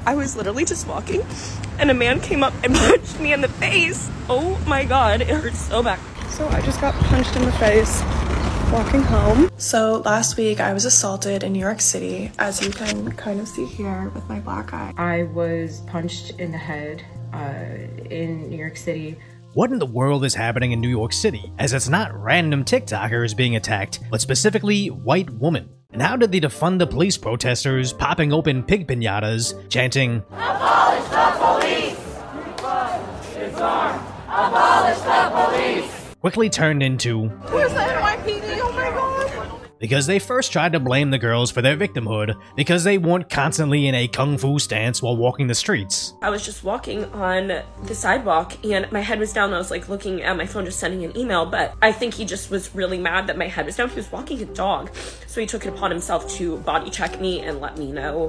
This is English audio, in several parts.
I was literally just walking and a man came up and punched me in the face. Oh my god, it hurts so bad. So I just got punched in the face walking home. So last week I was assaulted in New York City, as you can kind of see here with my black eye. I was punched in the head in New York City. What in the world is happening in New York City, as it's not random TikTokers being attacked, but specifically white women? And how did the defund the police protesters popping open pig piñatas, chanting, "Abolish the police! Defund, disarm, abolish the police!" quickly turned into, Where's the NYPD? Oh my god! because they first tried to blame the girls for their victimhood because they weren't constantly in a kung fu stance while walking the streets. I was just walking on the sidewalk and my head was down. I was like looking at my phone, just sending an email, but I think he just was really mad that my head was down. He was walking a dog, so he took it upon himself to body check me and let me know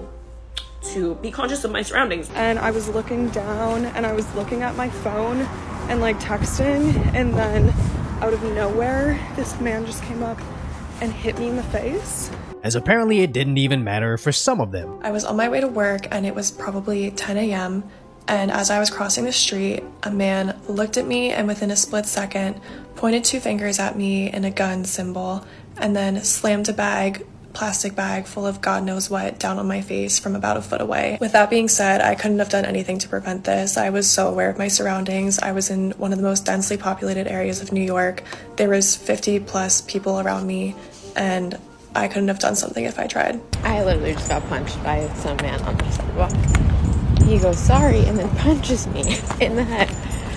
to be conscious of my surroundings. And I was looking down and I was looking at my phone and like texting, and then out of nowhere, this man just came up and hit me in the face. As apparently it didn't even matter for some of them. I was on my way to work and it was probably 10 a.m. and as I was crossing the street, a man looked at me and within a split second pointed 2 fingers at me in a gun symbol and then slammed a plastic bag full of God knows what down on my face from about a foot away. With that being said, I couldn't have done anything to prevent this. I was so aware of my surroundings. I was in one of the most densely populated areas of New York. There was 50 plus people around me and I couldn't have done something if I tried. I literally just got punched by some man on the sidewalk. He goes, sorry, and then punches me in the head.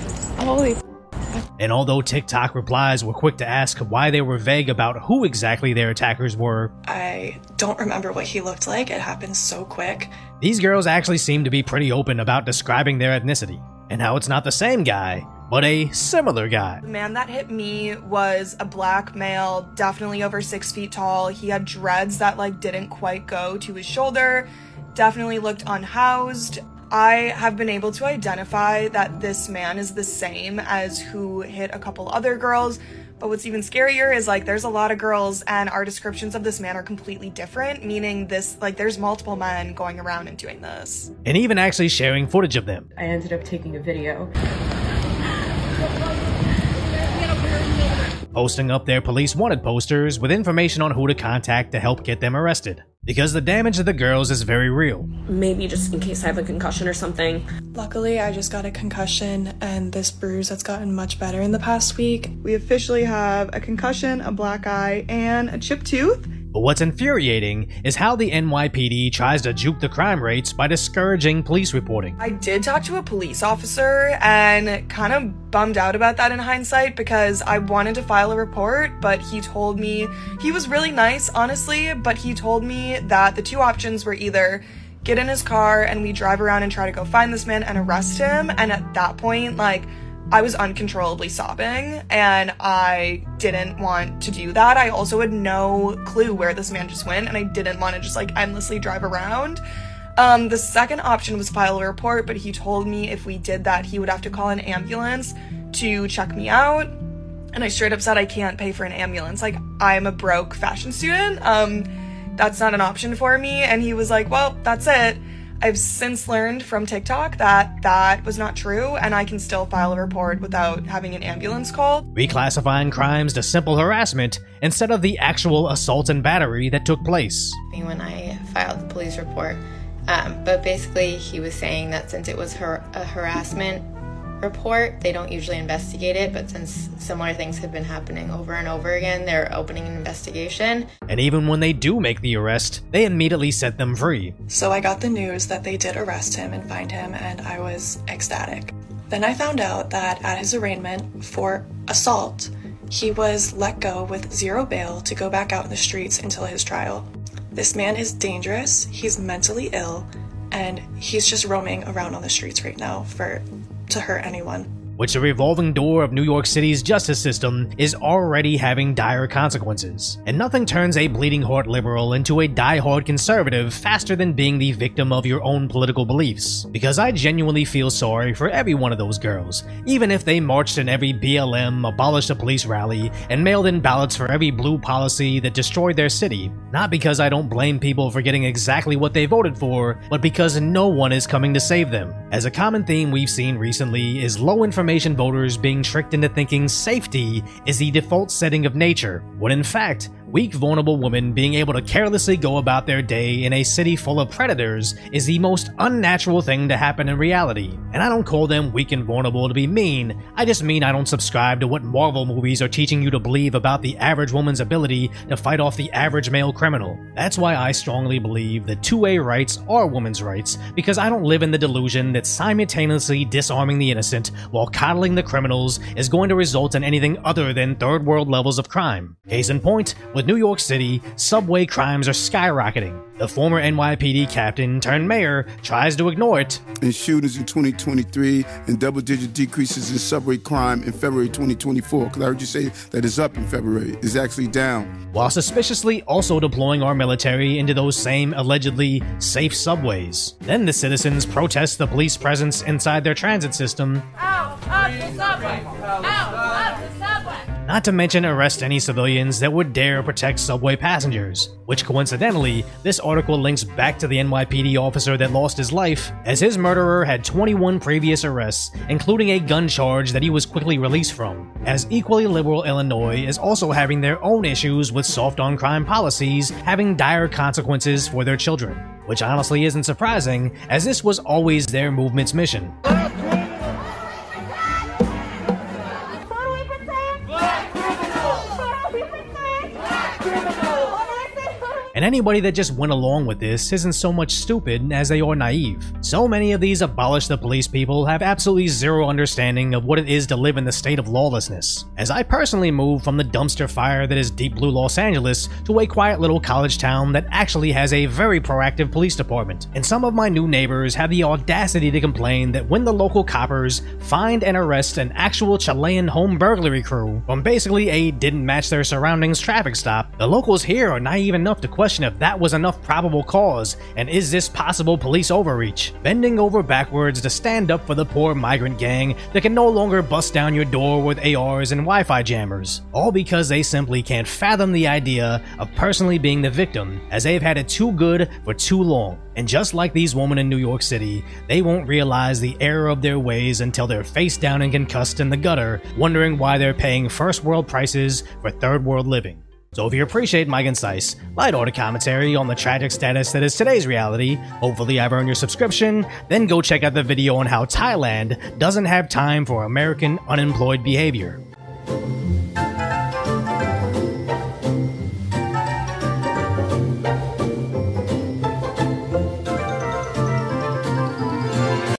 Holy f***. And although TikTok replies were quick to ask why they were vague about who exactly their attackers were, I don't remember what he looked like. It happened so quick. these girls actually seem to be pretty open about describing their ethnicity, and how it's not the same guy, but a similar guy. The man that hit me was a black male, definitely over 6 feet tall. He had dreads that like didn't quite go to his shoulder, definitely looked unhoused. I have been able to identify that this man is the same as who hit a couple other girls, but what's even scarier is like there's a lot of girls and our descriptions of this man are completely different, meaning this like there's multiple men going around and doing this. And even actually sharing footage of them. I ended up taking a video. Posting up their police wanted posters with information on who to contact to help get them arrested. Because the damage to the girls is very real. Maybe just in case I have a concussion or something. Luckily, I just got a concussion and this bruise has gotten much better in the past week. We officially have a concussion, a black eye, and a chipped tooth. But what's infuriating is how the NYPD tries to juke the crime rates by discouraging police reporting. I did talk to a police officer and kind of bummed out about that in hindsight because I wanted to file a report, but he told me, he was really nice, honestly, but he told me that the 2 options were either get in his car and we drive around and try to go find this man and arrest him, and at that point, like, I was uncontrollably sobbing and I didn't want to do that. I also had no clue where this man just went and I didn't want to just like endlessly drive around. The second option was file a report, but he told me if we did that, he would have to call an ambulance to check me out. And I straight up said I can't pay for an ambulance. Like, I'm a broke fashion student. That's not an option for me. And he was like, well, that's it. I've since learned from TikTok that that was not true, and I can still file a report without having an ambulance called. Reclassifying crimes to simple harassment instead of the actual assault and battery that took place. When I filed the police report, but basically he was saying that since it was a harassment report, they don't usually investigate it, but since similar things have been happening over and over again, they're opening an investigation. And even when they do make the arrest, they immediately set them free. So I got the news that they did arrest him and find him, and I was ecstatic. Then I found out that at his arraignment for assault, he was let go with 0 bail to go back out in the streets until his trial. This man is dangerous, he's mentally ill, and he's just roaming around on the streets right now to hurt anyone. which the revolving door of New York City's justice system is already having dire consequences. And nothing turns a bleeding heart liberal into a die-hard conservative faster than being the victim of your own political beliefs. Because I genuinely feel sorry for every one of those girls, even if they marched in every BLM, abolished a police rally, and mailed in ballots for every blue policy that destroyed their city. Not because I don't blame people for getting exactly what they voted for, but because no one is coming to save them. As a common theme we've seen recently is low information voters being tricked into thinking safety is the default setting of nature, when in fact, weak, vulnerable women being able to carelessly go about their day in a city full of predators is the most unnatural thing to happen in reality. And I don't call them weak and vulnerable to be mean, I just mean I don't subscribe to what Marvel movies are teaching you to believe about the average woman's ability to fight off the average male criminal. That's why I strongly believe that 2A rights are women's rights, because I don't live in the delusion that simultaneously disarming the innocent while coddling the criminals is going to result in anything other than third world levels of crime. Case in point, with New York City, subway crimes are skyrocketing. The former NYPD captain turned mayor tries to ignore it. In shootings in 2023 and double-digit decreases in subway crime in February 2024, because I heard you say that it's up in February. It's actually down. While suspiciously also deploying our military into those same allegedly safe subways. Then the citizens protest the police presence inside their transit system. Out of the subway! Out of the subway! Not to mention arrest any civilians that would dare protect subway passengers, which coincidentally, this article links back to the NYPD officer that lost his life, as his murderer had 21 previous arrests, including a gun charge that he was quickly released from, as equally liberal Illinois is also having their own issues with soft on crime policies having dire consequences for their children, which honestly isn't surprising, as this was always their movement's mission. And anybody that just went along with this isn't so much stupid as they are naive. So many of these abolish the police people have absolutely zero understanding of what it is to live in the state of lawlessness. As I personally moved from the dumpster fire that is deep blue Los Angeles to a quiet little college town that actually has a very proactive police department. And some of my new neighbors have the audacity to complain that when the local coppers find and arrest an actual Chilean home burglary crew from basically a didn't match their surroundings traffic stop, the locals here are naive enough to question if that was enough probable cause, and is this possible police overreach, bending over backwards to stand up for the poor migrant gang that can no longer bust down your door with ARs and Wi-Fi jammers, all because they simply can't fathom the idea of personally being the victim, as they've had it too good for too long. And just like these women in New York City, they won't realize the error of their ways until they're face down and concussed in the gutter, wondering why they're paying first world prices for third world living. So if you appreciate my concise, light-hearted commentary on the tragic status that is today's reality, hopefully I've earned your subscription, then go check out the video on how Thailand doesn't have time for American unemployed behavior.